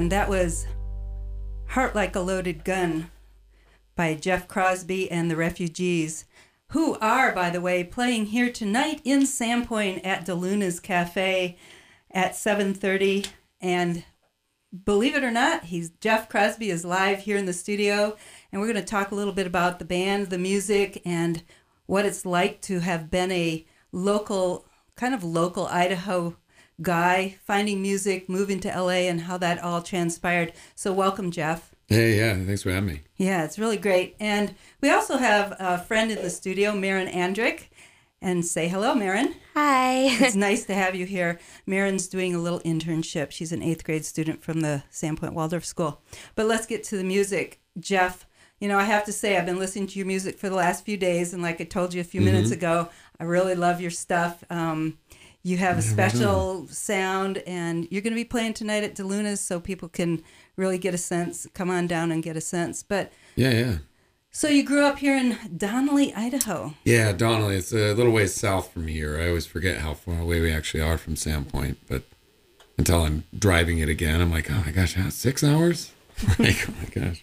And that was Heart Like a Loaded Gun by Jeff Crosby and the Refugees, who are, by the way, playing here tonight in Sandpoint at DeLuna's Cafe at 7:30. And believe it or not, Jeff Crosby is live here in the studio, and we're going to talk a little bit about the band, the music, and what it's like to have been a local Idaho guy, finding music, moving to LA, and how that all transpired. So welcome, Jeff. Hey, yeah, thanks for having me. Yeah, it's really great. And we also have a friend in the studio, Maren Andrick. And say hello, Maren. Hi. It's nice to have you here. Maren's doing a little internship. She's an 8th grade student from the Sandpoint Waldorf School. But let's get to the music. Jeff, I have to say, I've been listening to your music for the last few days, and like I told you a few minutes ago, I really love your stuff. You have a special sound, and you're going to be playing tonight at DeLuna's, so people can really get a sense, come on down and get a sense. But Yeah. So you grew up here in Donnelly, Idaho. Yeah, Donnelly. It's a little ways south from here. I always forget how far away we actually are from Sandpoint, but until I'm driving it again, I'm like, oh my gosh, 6 hours? Like, oh my gosh.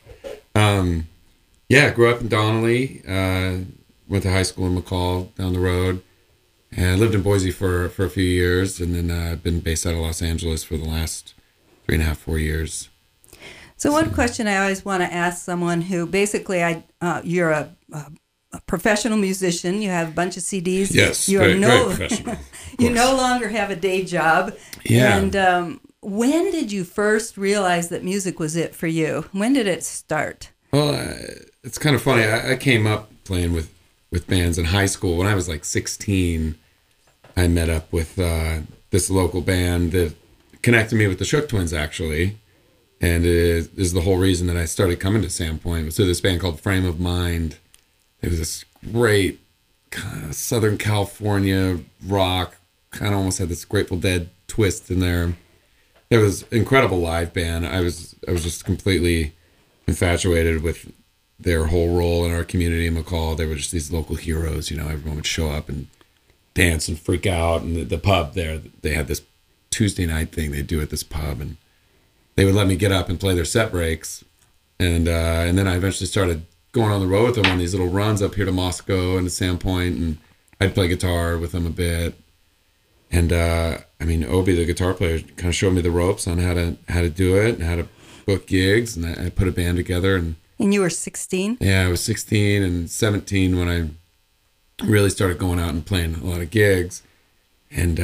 Yeah, grew up in Donnelly. Went to high school in McCall down the road. And I lived in Boise for a few years, and then I've been based out of Los Angeles for the last 3.5, 4 years. So one question I always want to ask someone who basically you're a professional musician. You have a bunch of CDs. Yes, very professional. You no longer have a day job. Yeah. And when did you first realize that music was it for you? When did it start? Well, it's kind of funny. I came up playing with bands in high school. When I was like 16, I met up with this local band that connected me with the Shook Twins, actually. And it is the whole reason that I started coming to Sandpoint. It was through this band called Frame of Mind. It was this great kind of Southern California rock, kind of almost had this Grateful Dead twist in there. It was an incredible live band. I was just completely infatuated with their whole role in our community in McCall. They were just these local heroes. Everyone would show up and dance and freak out. And the pub there, they had this Tuesday night thing they do at this pub, and they would let me get up and play their set breaks. And then I eventually started going on the road with them on these little runs up here to Moscow and to Sandpoint, and I'd play guitar with them a bit. And Obi, the guitar player, kind of showed me the ropes on how to do it and how to book gigs, and I put a band together. And you were 16? Yeah, I was 16 and 17 when I really started going out and playing a lot of gigs. And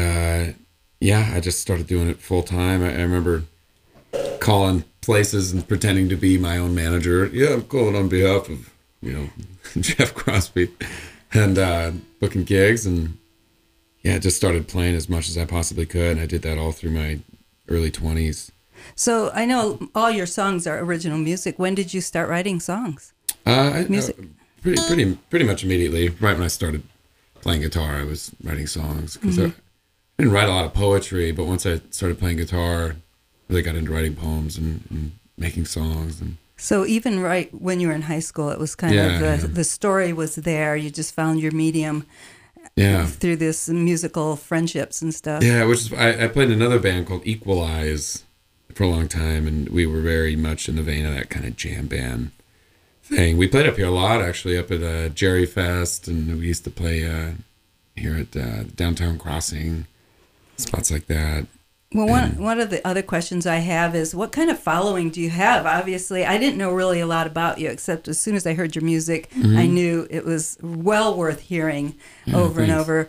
I just started doing it full time. I remember calling places and pretending to be my own manager. Yeah, I'm calling on behalf of, Jeff Crosby, and booking gigs, and just started playing as much as I possibly could. And I did that all through my early 20s. So I know all your songs are original music. When did you start writing songs? Music? Pretty much immediately. Right when I started playing guitar, I was writing songs. Because I didn't write a lot of poetry, but once I started playing guitar, really got into writing poems and making songs. And so even right when you were in high school, it was kind of the story was there. You just found your medium through this musical friendships and stuff. Yeah, I played in another band called Equalize for a long time, and we were very much in the vein of that kind of jam band thing. We played up here a lot, actually, up at Jerry Fest, and we used to play here at Downtown Crossing, spots like that. Well, one of the other questions I have is, what kind of following do you have? Obviously, I didn't know really a lot about you, except as soon as I heard your music, I knew it was well worth hearing over and over.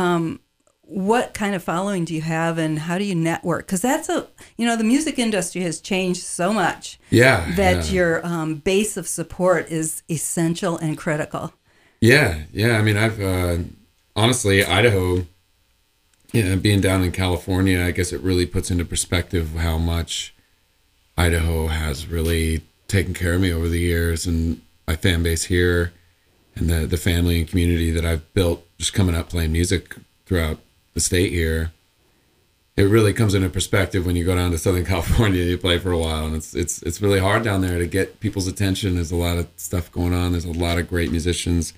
What kind of following do you have, and how do you network? Because that's the music industry has changed so much that your base of support is essential and critical. Yeah. I mean, I've honestly, Idaho, being down in California, I guess it really puts into perspective how much Idaho has really taken care of me over the years, and my fan base here, and the family and community that I've built just coming up playing music throughout the state here. It really comes into perspective when you go down to Southern California and you play for a while, and it's really hard down there to get people's attention. There's a lot of stuff going on. There's a lot of great musicians.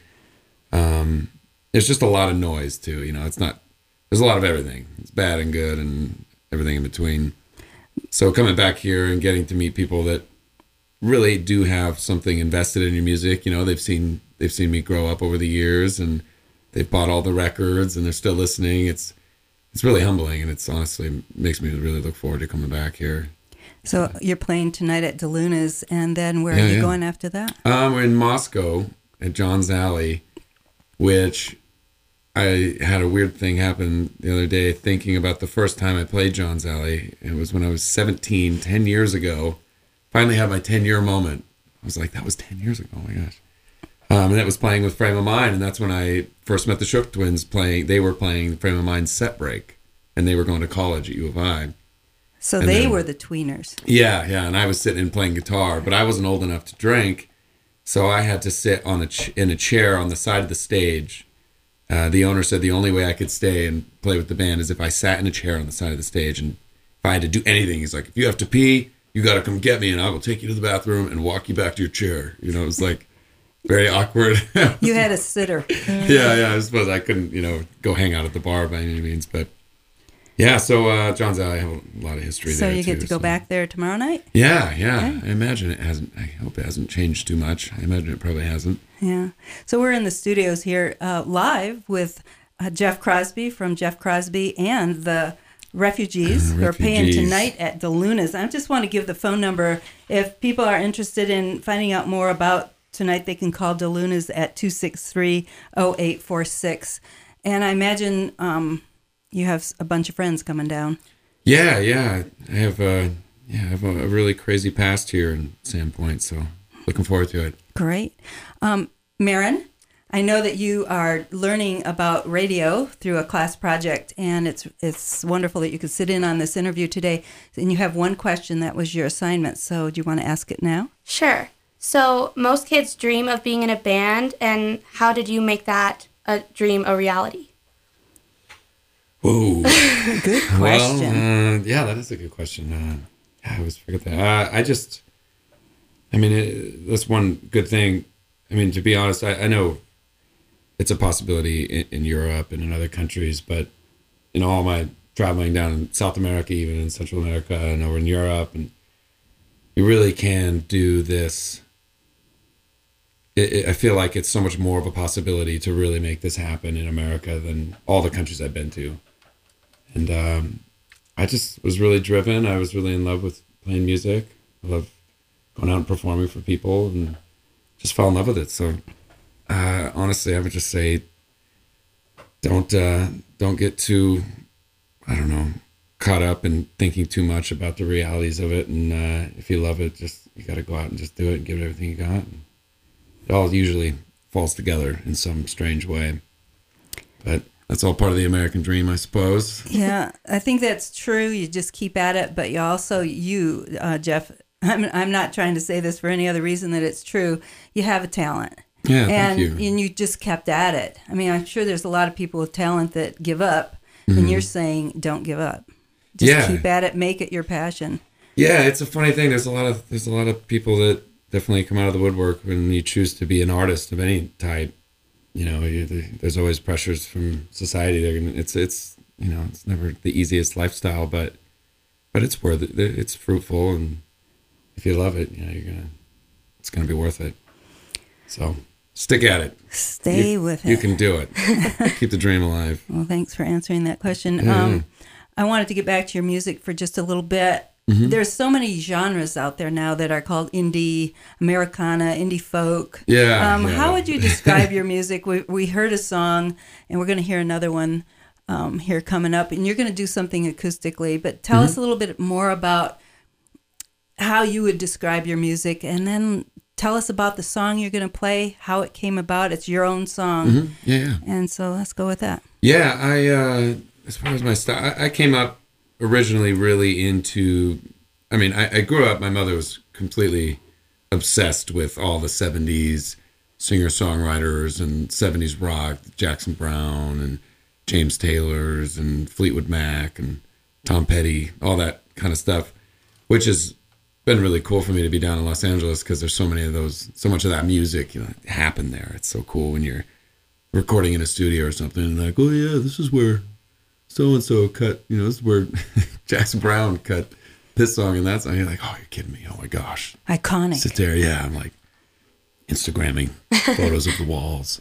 There's just a lot of noise too. It's not. There's a lot of everything. It's bad and good and everything in between. So coming back here and getting to meet people that really do have something invested in your music, they've seen me grow up over the years, and they've bought all the records and they're still listening. It's really humbling, and it's honestly makes me really look forward to coming back here. So you're playing tonight at DeLuna's, and then where are you going after that? We're in Moscow at John's Alley, which I had a weird thing happen the other day thinking about the first time I played John's Alley. It was when I was 17, 10 years ago. Finally had my 10-year moment. I was like, that was 10 years ago. Oh my gosh. And that was playing with Frame of Mind. And that's when I first met the Shook Twins playing. They were playing Frame of Mind Set Break. And they were going to college at U of I. So they were the tweeners. Yeah. And I was sitting and playing guitar. But I wasn't old enough to drink. So I had to sit in a chair on the side of the stage. The owner said the only way I could stay and play with the band is if I sat in a chair on the side of the stage. And if I had to do anything, he's like, if you have to pee, you got to come get me, and I will take you to the bathroom and walk you back to your chair. It was like very awkward. You had a sitter. Yeah. I suppose I couldn't, go hang out at the bar by any means. But yeah, so John's Alley, I have a lot of history there. So you get to go back there tomorrow night? Yeah. I imagine it hasn't. I hope it hasn't changed too much. I imagine it probably hasn't. Yeah. So we're in the studios here live with Jeff Crosby from Jeff Crosby and the Refugees, who are playing tonight at DeLuna's. I just want to give the phone number. If people are interested in finding out more about tonight, they can call DeLuna's at 263-0846. And I imagine you have a bunch of friends coming down. Yeah. I have a really crazy past here in Sandpoint, so looking forward to it. Great. Maren, I know that you are learning about radio through a class project, and it's wonderful that you could sit in on this interview today. And you have one question that was your assignment, so do you want to ask it now? Sure. So most kids dream of being in a band, and how did you make that a dream a reality? Whoa. Good question. Well, that is a good question. I always forget that. That's one good thing. To be honest, I know it's a possibility in Europe and in other countries, but in all my traveling down in South America, even in Central America and over in Europe, and you really can do this. I feel like it's so much more of a possibility to really make this happen in America than all the countries I've been to. And I just was really driven. I was really in love with playing music. I love going out and performing for people, and just fell in love with it. So honestly, I would just say, don't get too, caught up in thinking too much about the realities of it. And if you love it, you got to go out and just do it and give it everything you got. And it all usually falls together in some strange way. But that's all part of the American dream, I suppose. Yeah, I think that's true. You just keep at it, but Jeff, I'm not trying to say this for any other reason that it's true. You have a talent. Yeah, thank you. And you just kept at it. I'm sure there's a lot of people with talent that give up, and you're saying don't give up. Just keep at it, make it your passion. Yeah, it's a funny thing. There's a lot of people that definitely come out of the woodwork when you choose to be an artist of any type. There's always pressures from society. It's never the easiest lifestyle, but it's worth it. It's fruitful, and if you love it, it's gonna be worth it. So stick at it. Stay with it. You can do it. Keep the dream alive. Well, thanks for answering that question. Yeah. I wanted to get back to your music for just a little bit. There's so many genres out there now that are called indie, Americana, indie folk. Yeah. How would you describe your music? We heard a song, and we're going to hear another one here coming up, and you're going to do something acoustically. But tell us a little bit more about how you would describe your music, and then tell us about the song you're going to play, how it came about. It's your own song. Yeah. And so let's go with that. Yeah, as far as my style, I came up originally really into, I grew up, my mother was completely obsessed with all the 70s singer-songwriters and 70s rock, Jackson Browne and James Taylor's and Fleetwood Mac and Tom Petty, all that kind of stuff, which has been really cool for me to be down in Los Angeles because there's so much of that music, happen there. It's so cool when you're recording in a studio or something and like, oh yeah, this is where so-and-so cut, this is where Jackson Browne cut this song and that song. You're like, oh, you're kidding me. Oh my gosh. Iconic. Sit there. Yeah. I'm like Instagramming photos of the walls.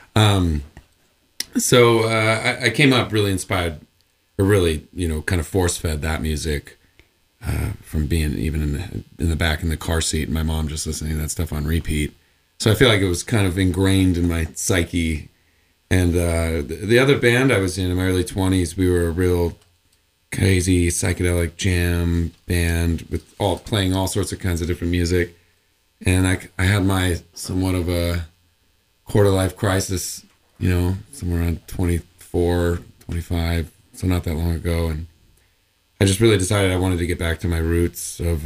So I came up really inspired, or really, kind of force fed that music from being even in the back in the car seat, and my mom just listening to that stuff on repeat. So I feel like it was kind of ingrained in my psyche. And the other band I was in my early 20s, we were a real crazy psychedelic jam band with playing all sorts of kinds of different music. And I had my somewhat of a quarter life crisis, somewhere around 24, 25, so not that long ago. And I just really decided I wanted to get back to my roots of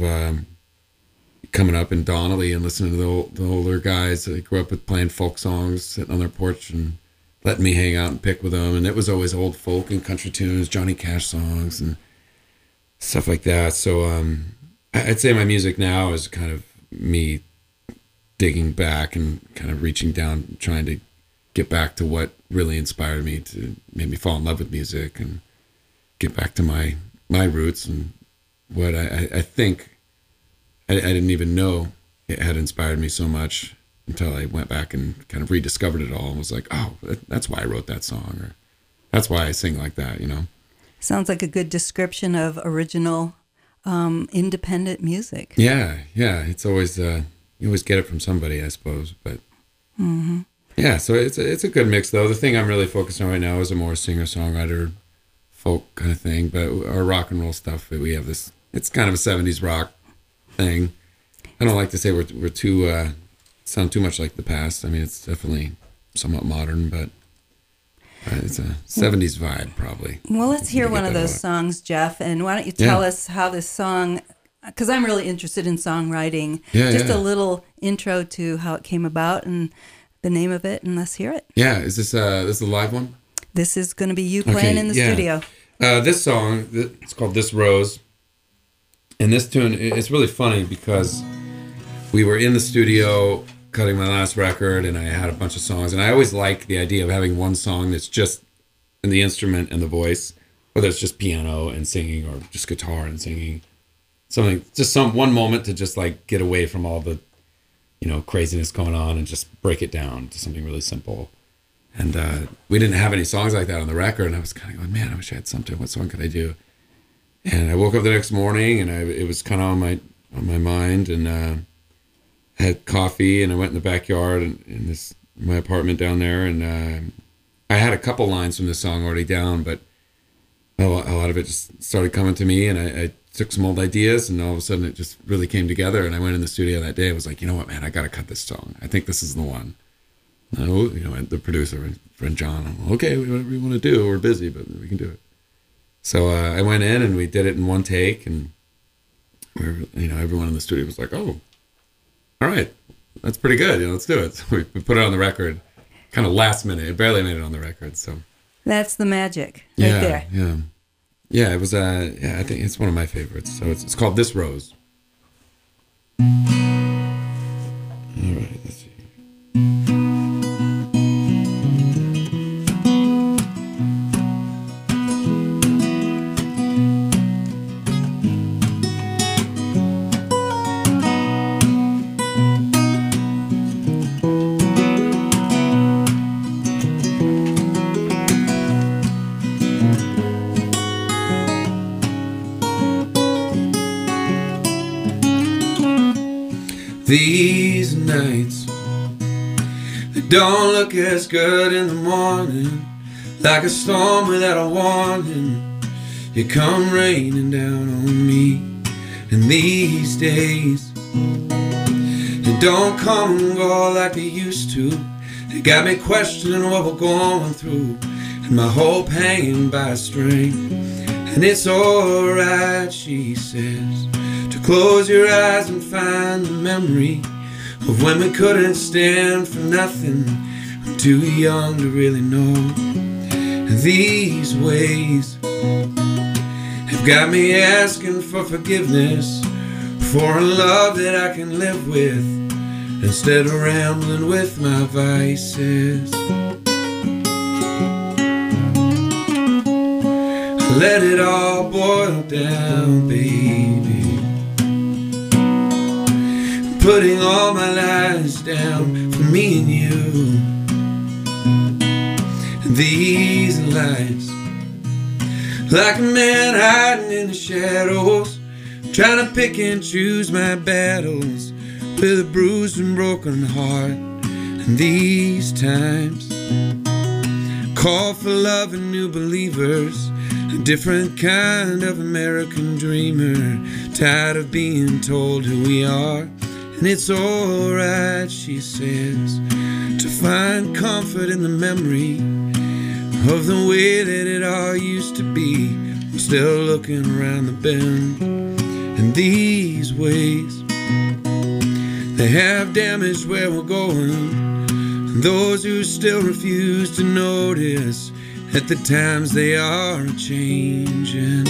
coming up in Donnelly and listening to the older guys. I grew up with playing folk songs, sitting on their porch and letting me hang out and pick with them. And it was always old folk and country tunes, Johnny Cash songs and stuff like that. So I'd say my music now is kind of me digging back and kind of reaching down, trying to get back to what really inspired me to make me fall in love with music and get back to my roots and what I think I didn't even know it had inspired me so much until I went back and kind of rediscovered it all and was like, oh, that's why I wrote that song, or that's why I sing like that, Sounds like a good description of original independent music. Yeah. It's always you always get it from somebody, I suppose, but yeah. So it's a good mix though. The thing I'm really focused on right now is a more singer-songwriter folk kind of thing, but our rock and roll stuff, we have this. It's kind of a '70s rock thing. I don't like to say we're too sound too much like the past. I mean, it's definitely somewhat modern, but it's a '70s vibe probably. Well, let's hear one of those songs, Jeff. And why don't you tell us how this song? Because I'm really interested in songwriting. Just a little intro to how it came about and the name of it, and let's hear it. Yeah, is this a live one? This is going to be you playing in the studio. This song, it's called This Rose. And this tune, it's really funny because we were in the studio cutting my last record and I had a bunch of songs. And I always like the idea of having one song that's just in the instrument and the voice, whether it's just piano and singing or just guitar and singing. Something, just one moment to just like get away from all the, craziness going on and just break it down to something really simple. And we didn't have any songs like that on the record, and I was kind of going, man, I wish I had something. What song could I do? And I woke up the next morning, and it was kind of on my mind, and I had coffee, and I went in the backyard in my apartment down there, and I had a couple lines from this song already down, but a lot of it just started coming to me, and I took some old ideas, and all of a sudden it just really came together. And I went in the studio that day. I was like, you know what, man, I got to cut this song. I think this is the one. The producer, friend John, I'm, okay, whatever you want to do. We're busy, but we can do it. So I went in and we did it in one take, and everyone in the studio was like, oh, all right, that's pretty good. Let's do it. So we put it on the record, kind of last minute. It barely made it on the record. So that's the magic right there. Yeah. It was. I think it's one of my favorites. So it's called This Rose. All right. Let's see. These nights, they don't look as good in the morning, like a storm without a warning. You come raining down on me, and these days, they don't come and go like they used to. They got me questioning what we're going through, and my hope hanging by a string. And it's alright, she says, close your eyes and find the memory of when we couldn't stand for nothing. I'm too young to really know. And these ways have got me asking for forgiveness for a love that I can live with, instead of rambling with my vices. Let it all boil down, baby. Putting all my lies down for me and you. And these lies, like a man hiding in the shadows, trying to pick and choose my battles with a bruised and broken heart. And these times call for love and new believers, a different kind of American dreamer, tired of being told who we are. And it's alright, she says, to find comfort in the memory of the way that it all used to be. I'm still looking around the bend, and these ways, they have damaged where we're going. And those who still refuse to notice that the times they are changing.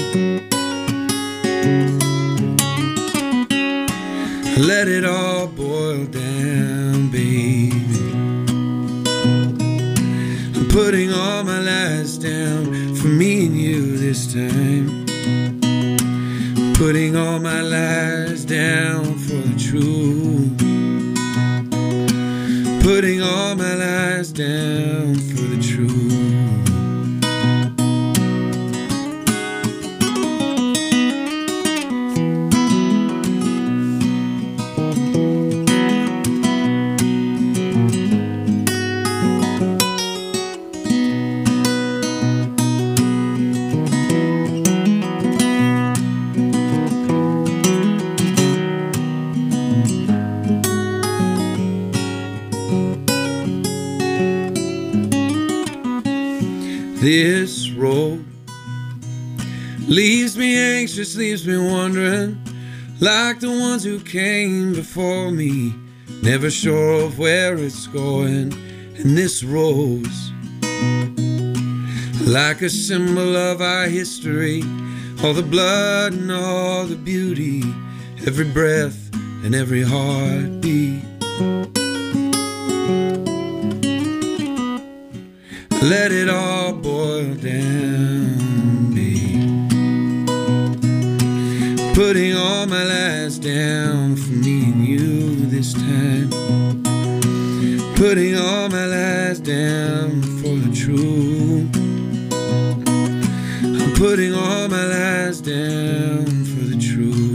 Let it all boil down, baby. I'm putting all my lies down for me and you this time. Putting all my lies down for the truth. Putting all my lies down for the truth. This road leaves me anxious, leaves me wondering, like the ones who came before me, never sure of where it's going. And this rose, like a symbol of our history, all the blood and all the beauty, every breath and every heartbeat. Let it all boil down, babe. Putting all my lies down for me and you this time. Putting all my lies down for the truth. I'm putting all my lies down for the truth.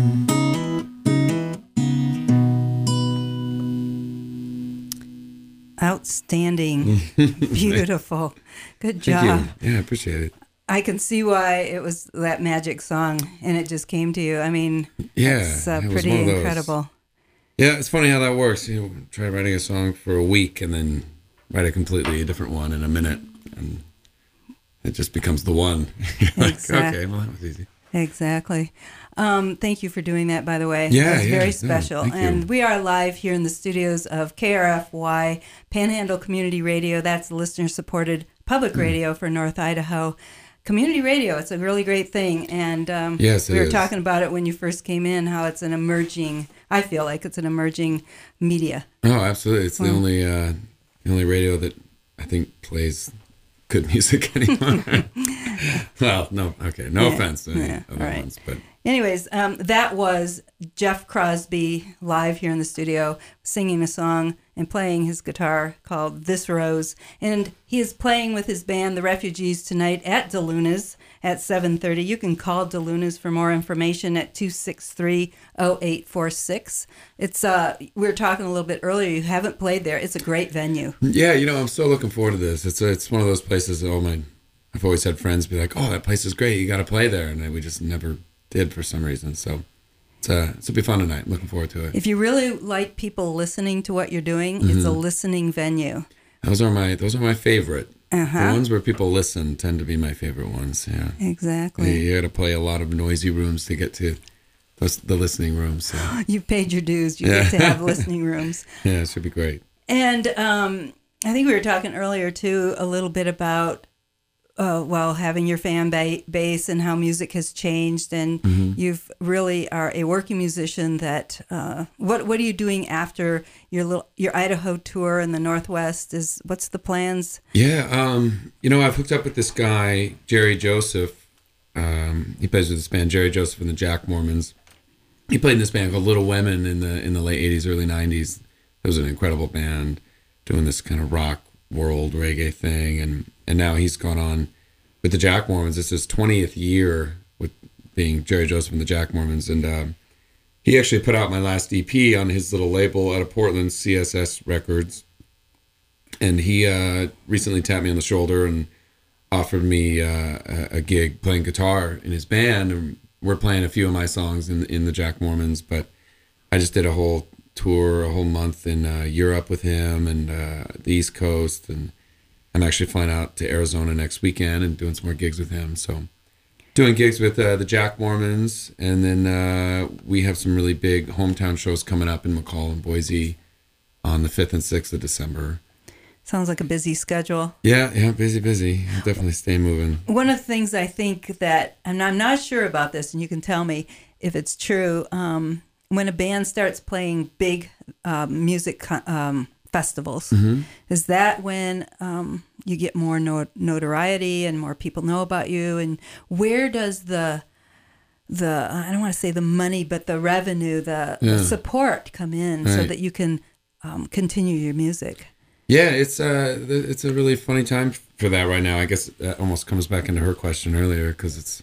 Outstanding. Beautiful. Good job. Thank you. Yeah, I appreciate it. I can see why it was that magic song and it just came to you. I mean, yeah, it's it was pretty one of those. incredible. Yeah, it's funny how that works. You know, try writing a song for a week and then write a completely different one in a minute, and it just becomes the one. You're like, Exactly. okay, well, that was easy. Exactly. Thank you for doing that, by the way. Yeah, It's yeah, very no, special. thank you. And we are live here in the studios of KRFY, Panhandle Community Radio. That's listener-supported public radio for North Idaho. Community radio, it's a really great thing. And Yes, it we were is. talking about it when you first came in, how it's an emerging, I feel like it's an emerging media. Oh, absolutely. It's the only radio that I think plays good music anymore. Well, no, okay, no offense to any yeah, other all right. ones, but Anyways, that was Jeff Crosby live here in the studio singing a song and playing his guitar called This Rose. And he is playing with his band, The Refugees, tonight at DeLuna's at 7:30. You can call DeLuna's for more information at 263-0846. It's we were talking a little bit earlier. You haven't played there. It's a great venue. yeah, I'm so looking forward to this. It's one of those places that I've always had friends be like, oh, that place is great. You got to play there. And we just never did for some reason. So it'll be fun tonight. I'm looking forward to it. If you really like people listening to what you're doing, it's a listening venue. Those are my favorite. Uh-huh. The ones where people listen tend to be my favorite ones. Yeah. Exactly. You got to play a lot of noisy rooms to get to the listening rooms. So. You've paid your dues. You get to have listening rooms. Yeah, it should be great. And I think we were talking earlier, too, a little bit about, having your fan base and how music has changed. And you've really are a working musician that, what are you doing after your Idaho tour in the Northwest? What's the plans? Yeah, I've hooked up with this guy, Jerry Joseph, He plays with this band, Jerry Joseph and the Jack Mormons. He played in this band called Little Women in the late 80s, early 90s. It was an incredible band doing this kind of rock world reggae thing. And now he's gone on with the Jack Mormons. It's his 20th year with being Jerry Joseph and the Jack Mormons. And he actually put out my last EP on his little label out of Portland, CSS Records. And he recently tapped me on the shoulder and offered me a gig playing guitar in his band. And we're playing a few of my songs in the Jack Mormons, but I just did a whole tour, a whole month in Europe with him and the East Coast. And I'm actually flying out to Arizona next weekend and doing some more gigs with him. So doing gigs with the Jack Mormons. And then we have some really big hometown shows coming up in McCall and Boise on the 5th and 6th of December. Sounds like a busy schedule. Yeah, busy. I'll definitely stay moving. One of the things I think that, and I'm not sure about this, and you can tell me if it's true, when a band starts playing big music festivals, is that when you get more notoriety and more people know about you? And where does the I don't want to say the money, but the revenue, the support come in so that you can continue your music? Yeah, it's a really funny time for that right now. I guess that almost comes back into her question earlier, because it's,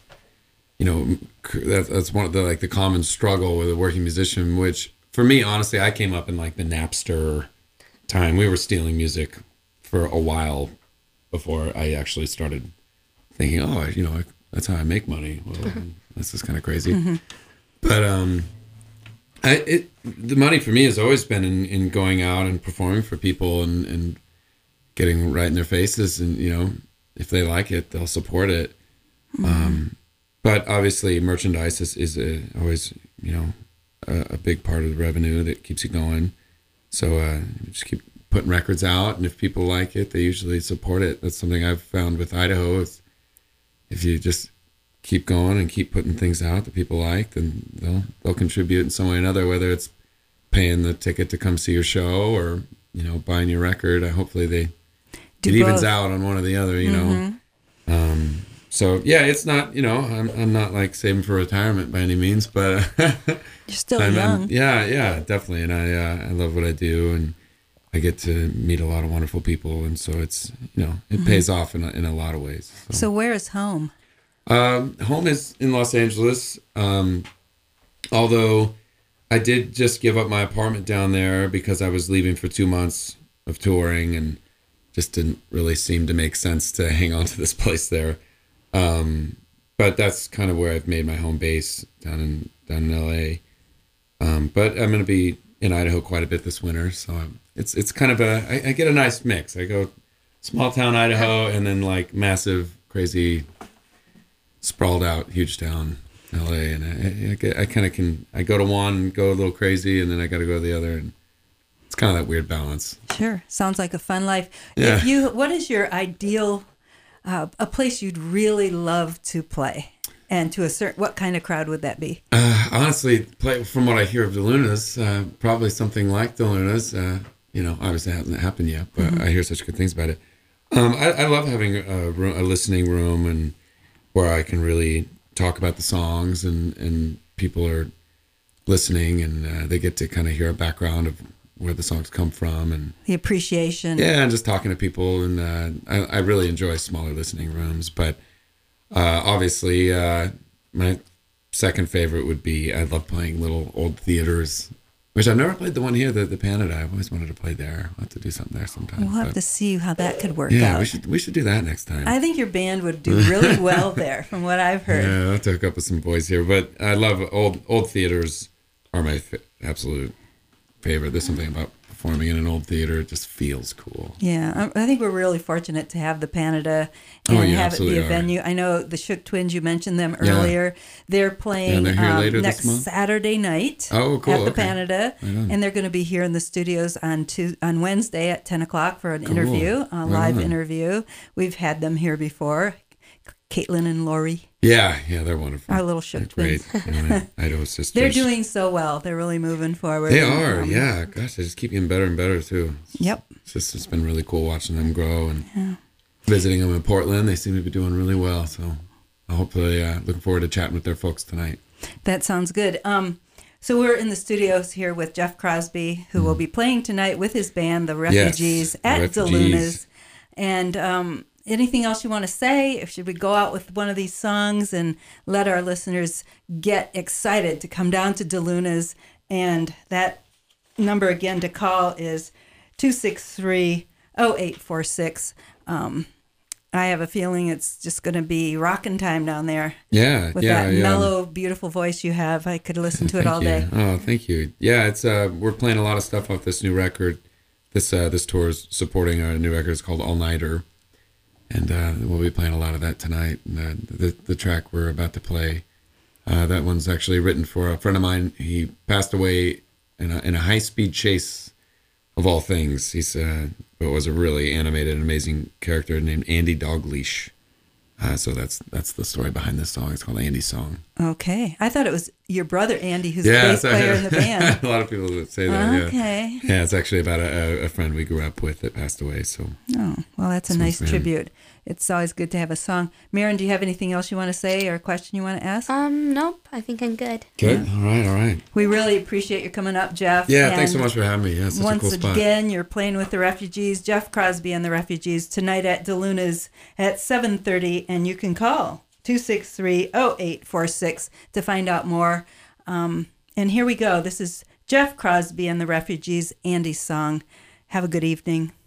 that's one of the common struggle with a working musician, which for me, honestly, I came up in the Napster time. We were stealing music for a while before I actually started thinking, that's how I make money. Well, this is kind of crazy. But the money for me has always been in going out and performing for people and getting right in their faces, and if they like it, they'll support it. But obviously merchandise is always a big part of the revenue that keeps you going. So just keep putting records out, and if people like it, they usually support it. That's something I've found with Idaho, is if you just keep going and keep putting things out that people like, then they'll contribute in some way or another, whether it's paying the ticket to come see your show or buying your record. Hopefully it evens out on one or the other. So yeah, it's not I'm not saving for retirement by any means, but you're still young. Yeah, definitely, and I love what I do, and I get to meet a lot of wonderful people, and so it's it pays off in a lot of ways. So where is home? Home is in Los Angeles, although I did just give up my apartment down there because I was leaving for 2 months of touring and just didn't really seem to make sense to hang on to this place there. But that's kind of where I've made my home base down in LA. But I'm going to be in Idaho quite a bit this winter, so it's kind of I get a nice mix. I go small town Idaho and then massive, crazy, sprawled out huge town LA, and I kind of I go to one, go a little crazy, and then I got to go to the other, and it's kind of that weird balance. Sure, sounds like a fun life. Yeah. What is your ideal a place you'd really love to play, and to what kind of crowd would that be? Honestly, from what I hear of DeLuna's, probably something like DeLuna's. Obviously it hasn't happened yet, but I hear such good things about it. I love having a listening room and where I can really talk about the songs, and people are listening, and they get to kind of hear a background of where the songs come from, and the appreciation. Yeah, and just talking to people, and I really enjoy smaller listening rooms. But obviously, my second favorite would be, I love playing little old theaters, which I've never played the one here, the Canada. I've always wanted to play there. I'll have to do something there sometime. We'll have to see how that could work out. Yeah, we should do that next time. I think your band would do really well there, from what I've heard. Yeah, I'll have to hook up with some boys here. But I love old theaters are my absolute favorite. There's something about performing in an old theater. It just feels cool. Yeah, I think we're really fortunate to have the Panada and have it be a venue. I know the Shook Twins, you mentioned them earlier. They're playing they're here later next this month? Saturday night at the Panada. And they're going to be here in the studios on Wednesday at 10 o'clock for an interview, a live interview. We've had them here before, Caitlin and Lori. Yeah, they're wonderful. Our little Shook Twins. Great. Idaho sisters. They're doing so well. They're really moving forward. They are, yeah. Gosh, they just keep getting better and better, too. Yep. It's been really cool watching them grow, and visiting them in Portland. They seem to be doing really well, so hopefully looking forward to chatting with their folks tonight. That sounds good. So we're in the studios here with Jeff Crosby, who will be playing tonight with his band, The Refugees, at DeLuna's. And anything else you want to say? Or should we go out with one of these songs and let our listeners get excited to come down to DeLuna's? And that number again to call is 263-0846. I have a feeling it's just going to be rockin' time down there. Yeah, with that mellow, beautiful voice you have. I could listen to it all day. Oh, thank you. Yeah, it's we're playing a lot of stuff off this new record. This tour is supporting our new record. It's called All Nighter, and we'll be playing a lot of that tonight. And, the track we're about to play, that one's actually written for a friend of mine. He passed away in a high speed chase, of all things. He's but was a really animated, amazing character named Andy Dogleash. So that's the story behind this song. It's called Andy's Song. Okay. I thought it was your brother, Andy, who's the bass player in the band. A lot of people would say that, Okay. Yeah, it's actually about a friend we grew up with that passed away. So. Oh, well, that's a nice tribute. It's always good to have a song. Maren, do you have anything else you want to say or a question you want to ask? Nope. I think I'm good. Good. Yeah. All right. We really appreciate you coming up, Jeff. Yeah, thanks so much for having me. Yeah, it's such a cool spot. Once again, you're playing with the Refugees, Jeff Crosby and the Refugees, tonight at DeLuna's at 7:30, and you can call 263-0846 to find out more. And here we go. This is Jeff Crosby and the Refugees, Andy's Song. Have a good evening.